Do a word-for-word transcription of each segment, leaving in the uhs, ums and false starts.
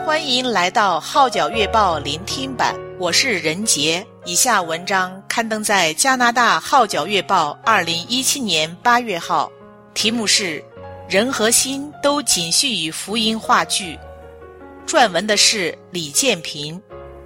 欢迎来到号角月报聆听版，我是任杰。以下文章刊登在加拿大号角月报二零一七年八月号，题目是人和心都仅续于福音话剧。撰文的是李建平。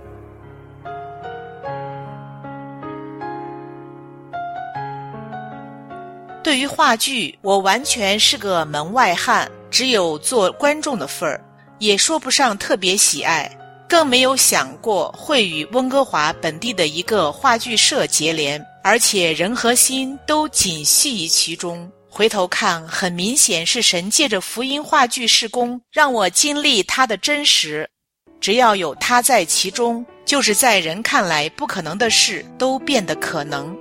对于话剧，我完全是个门外汉，只有做观众的份儿，也说不上特别喜爱，更没有想过会与温哥华本地的一个话剧社结连，而且人和心都仅系于其中。回头看，很明显是神借着福音话剧事工，让我经历它的真实。只要有它在其中，就是在人看来不可能的事都变得可能。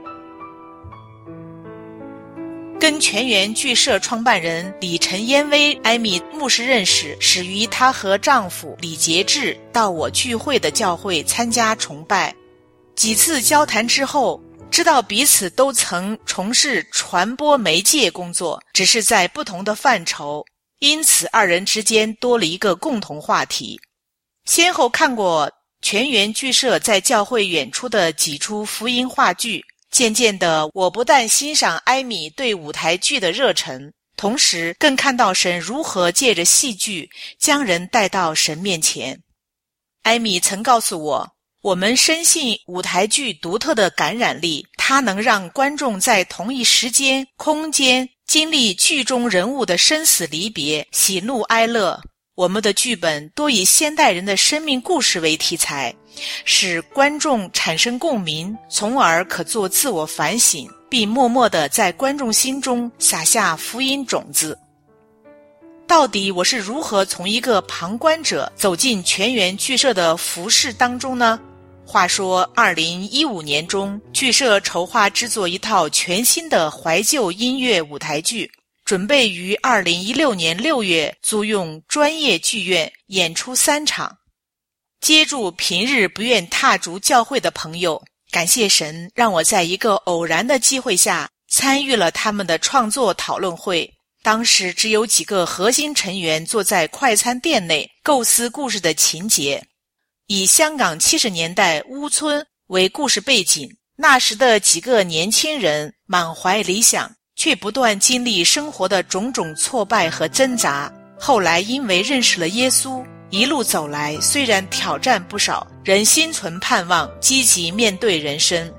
跟全源剧社创办人李陈烟薇艾米牧师认识，始于她和丈夫李杰志到我聚会的教会参加崇拜。几次交谈之后，知道彼此都曾从事传播媒介工作，只是在不同的范畴，因此二人之间多了一个共同话题。先后看过全源剧社在教会演出的几出福音话剧，渐渐的，我不但欣赏艾米对舞台剧的热忱，同时更看到神如何借着戏剧将人带到神面前。艾米曾告诉我，我们深信舞台剧独特的感染力，它能让观众在同一时间、空间经历剧中人物的生死离别、喜怒哀乐。我们的剧本多以现代人的生命故事为题材，使观众产生共鸣，从而可做自我反省，并默默地在观众心中撒下福音种子。到底我是如何从一个旁观者走进全源剧社的服事当中呢？话说二零一五年中，剧社筹划制作一套全新的怀旧音乐舞台剧，准备于二零一六年六月租用专业剧院演出三场。接住平日不愿踏足教会的朋友，感谢神让我在一个偶然的机会下参与了他们的创作讨论会。当时只有几个核心成员坐在快餐店内构思故事的情节，以香港七十年代屋村为故事背景。那时的几个年轻人满怀理想，却不断经历生活的种种挫败和挣扎。后来因为认识了耶稣，一路走来，虽然挑战不少，仍心存盼望，积极面对人生。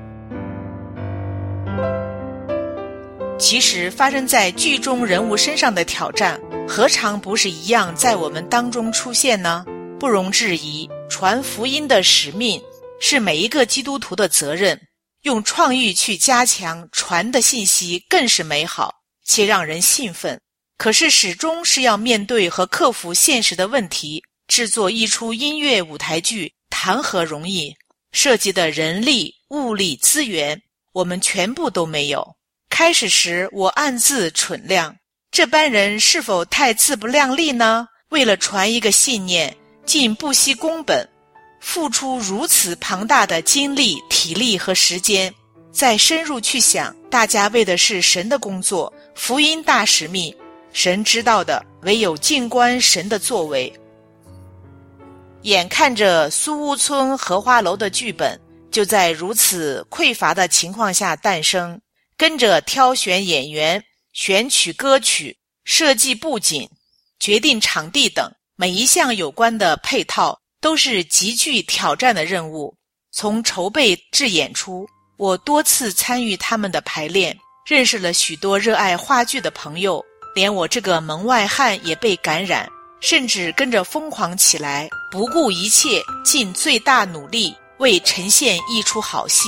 其实发生在剧中人物身上的挑战，何尝不是一样在我们当中出现呢？不容置疑，传福音的使命是每一个基督徒的责任，用创意去加强传的信息更是美好，且让人兴奋。可是始终是要面对和克服现实的问题，制作一出音乐舞台剧谈何容易，涉及的人力、物力、资源，我们全部都没有。开始时我暗自蠢量，这班人是否太自不量力呢？为了传一个信念，竟不惜工本，付出如此庞大的精力、体力和时间。再深入去想，大家为的是神的工作，福音大使命，神知道的唯有静观神的作为。眼看着苏屋村荷花楼的剧本就在如此匮乏的情况下诞生，跟着挑选演员、选取歌曲、设计布景、决定场地等每一项有关的配套，都是极具挑战的任务。从筹备至演出，我多次参与他们的排练，认识了许多热爱话剧的朋友，连我这个门外汉也被感染，甚至跟着疯狂起来，不顾一切，尽最大努力为呈现一出好戏。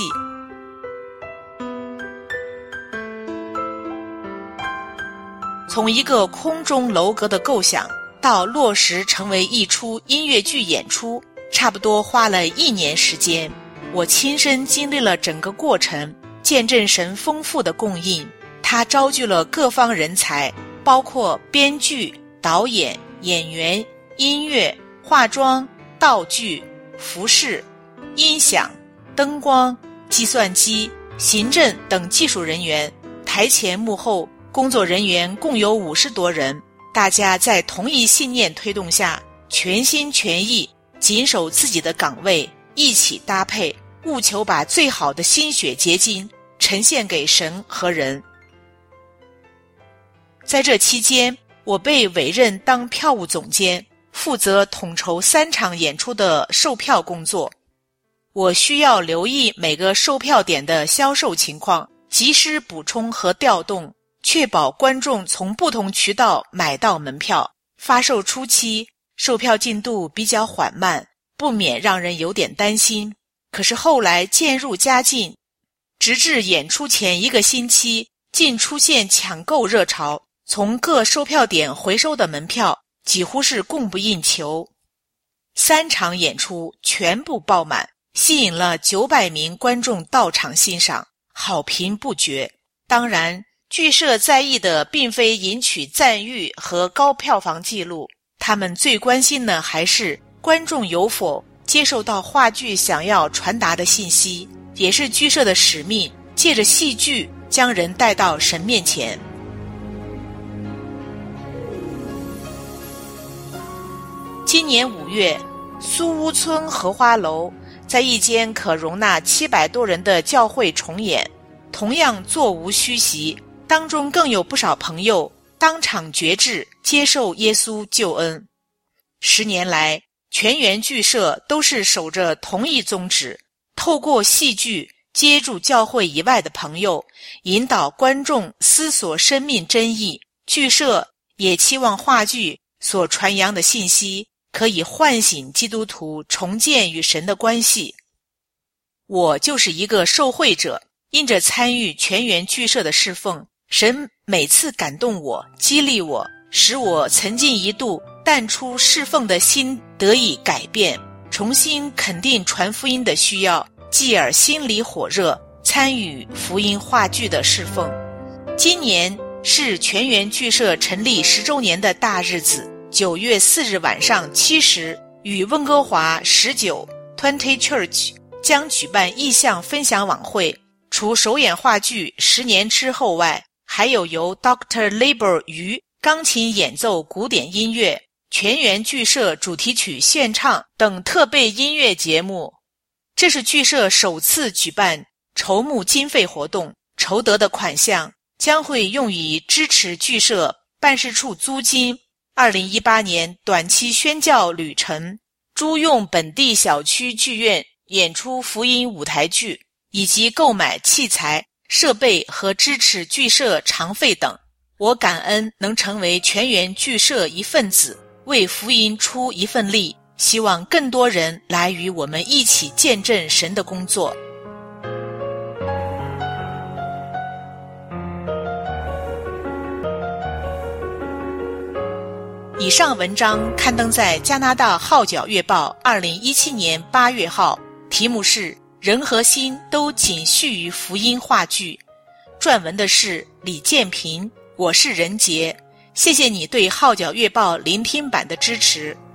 从一个空中楼阁的构想到落实成为一出音乐剧演出，差不多花了一年时间。我亲身经历了整个过程，见证神丰富的供应。他招聚了各方人才，包括编剧、导演、演员、音乐、化妆、道具、服饰、音响、灯光、计算机、行政等技术人员，台前幕后工作人员共有五十多人。大家在同一信念推动下， 全心全意谨守自己的岗位，一起搭配，务求把最好的心血结晶呈现给神和人。在这期间，我被委任当票务总监，负责统筹三场演出的售票工作。我需要留意每个售票点的销售情况，及时补充和调动，确保观众从不同渠道买到门票。发售初期，售票进度比较缓慢，不免让人有点担心。可是后来渐入佳境，直至演出前一个星期，竟出现抢购热潮，从各售票点回收的门票几乎是供不应求。三场演出全部爆满，吸引了九百名观众到场欣赏，好评不绝。当然，剧社在意的并非赢取赞誉和高票房纪录，他们最关心的还是观众有否接受到话剧想要传达的信息，也是剧社的使命，借着戏剧将人带到神面前。今年五月，苏屋村荷花楼在一间可容纳七百多人的教会重演，同样座无虚席，当中更有不少朋友当场决志接受耶稣救恩。十年来，全员剧社都是守着同一宗旨，透过戏剧接住教会以外的朋友，引导观众思索生命真义。剧社也期望话剧所传扬的信息可以唤醒基督徒重建与神的关系。我就是一个受惠者，因着参与全员剧社的侍奉，神每次感动我，激励我，使我曾经一度淡出侍奉的心得以改变，重新肯定传福音的需要，继而心里火热，参与福音话剧的侍奉。今年是全员剧社成立十周年的大日子，九月四日晚上七时，与温哥华十九 Twenty Church 将举办意向分享晚会。除首演话剧十年之后外，还有由 Doctor Labor 于钢琴演奏古典音乐、全员剧社主题曲献唱等特备音乐节目。这是剧社首次举办筹募经费活动，筹得的款项将会用于支持剧社办事处租金、二零一八年短期宣教旅程、租用本地小区剧院演出福音舞台剧，以及购买器材、设备和支持剧社常费等。我感恩能成为全员剧社一份子，为福音出一份力，希望更多人来与我们一起见证神的工作。以上文章刊登在加拿大号角月报二零一七年八月号，题目是人和心都仅续于福音话剧。撰文的是李建平，我是任杰。谢谢你对号角月报聆听版的支持。